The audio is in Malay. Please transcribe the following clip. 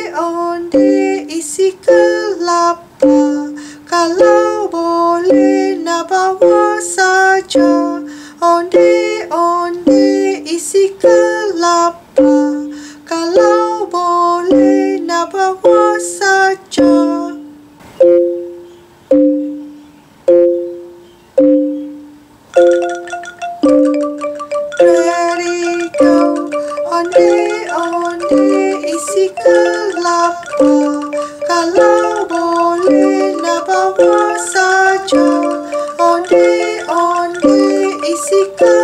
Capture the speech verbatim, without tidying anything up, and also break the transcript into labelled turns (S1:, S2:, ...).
S1: onde isi kelapa. Kalau boleh nak bawa saja. Onde onde isi kelapa. Kalau boleh nak bawa saja. Let it go. Onde onde isi kelapa. Kalau boleh nak bawa saja. Onde onde isi kelapa.